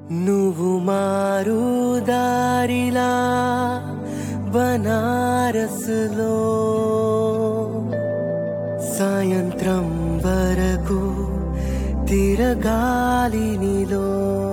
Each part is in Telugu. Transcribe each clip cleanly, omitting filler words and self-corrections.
నువ్వు మారు దారిలా బనారస్లో సాయంత్రం వరకు తిరగాలి నీలో.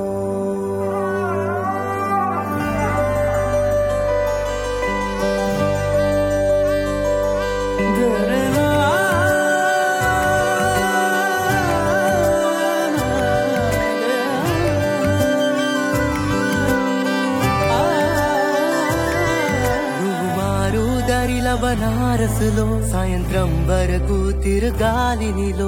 బనారస్లో సాయంత్రం వరకు తిరగాలి నీలో.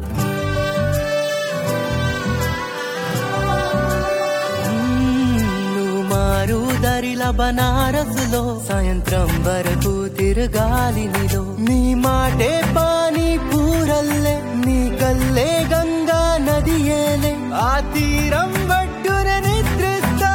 నువ్వు మారు దారిలా బనారస్లో సాయంత్రం వరకు తిరగాలి నీలో. నీ మాటే పానీ పూరల్లే, నీ కల్లే గంగా నదియేలే, ఆ తీరం వడ్డున నిద్రిస్తా,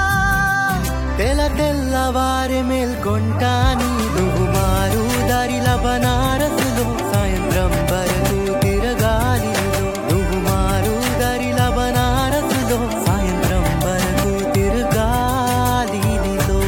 తెల్లవారే మేల్కొంటా నీ. నువ్వు మారు దారిలా బనారస్లో సాయంత్రం వరకు తిరగాలి నీలో. నువ్వు మారు దారిలా బనారస్లో సాయంత్రం వరకు తిరగాలి నీలో.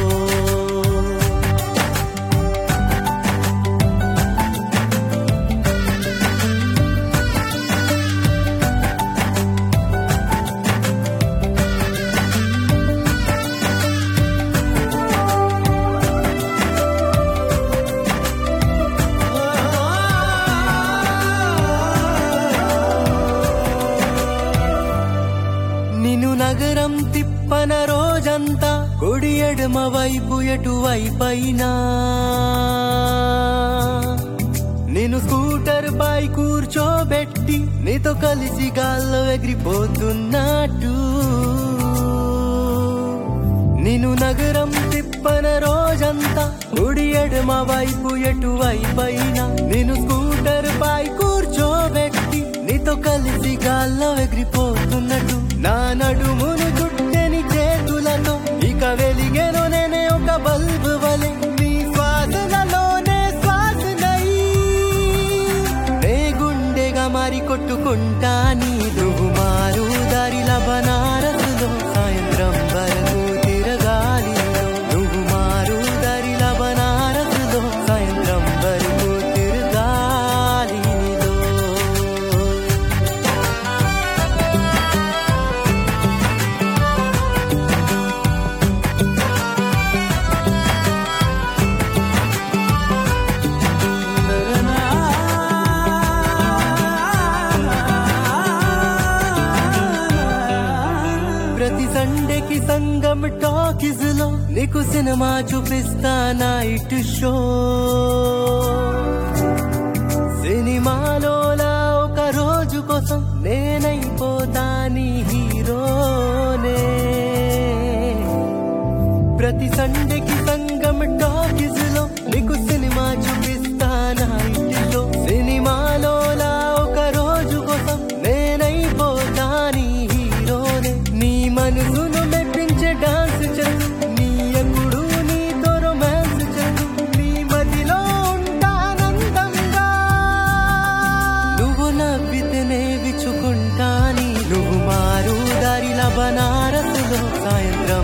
నిన్ను నగరం తిప్పన రోజంతా, కుడి ఎడమ వైపు ఎటువైపైనా, నేను స్కూటర్ పై కూర్చోబెట్టి నీతో కలిసి గాల్లో ఎగిరిపోతున్నట్టు. నిన్ను నగరం తిప్పన రోజంతా, కుడి ఎడమ వైపు ఎటువైపైనా, నేను స్కూటర్ పై కూర్చోబెట్టి నీతో కలిసి గాల్లో ఎగిరిపోతున్నట్టు. నా నడుమును చుట్టని చేతులతో ఇక వెలిగెను నేనే ఒక బల్బు వలె, నీ శ్వాసలలోనే శ్వాసనై నే గుండెగా మారి కొట్టుకుంటా నీ. నువ్వు మారు దారిలా బనారస్లో సాయంత్రం వరకు తిరగాలి నీలో. నువ్వు మారు దారిలా బనారస్లో సాయంత్రం వరకు తిరగాలి నీలో. ప్రతి సండేకి సంగం టాకీస్ లో నీకు సినిమా చూపిస్తా నైట్ షో. సినిమాలోలా ఒక రోజు కోసం నేనైపోతా నీ హీరోనే. ప్రతి సండేకి సంగం టాకీస్ లో నీకు సినిమా చూపిస్తా నైట్ షో. సినిమాలోలా ఒక రోజు కోసం నేనైపోతా నీ హీరోనే. నీ మనసును మెప్పించే డాన్స్ చదు, నీ ఎప్పుడు నీతో రొమాన్స్ చదు, నీ మదిలో ఉంటానందంగా, నువ్వు నవ్వితేనే విచ్చుకుంటా నీ. నువ్వు మారు దారిలా బనారస్లో సాయంత్రం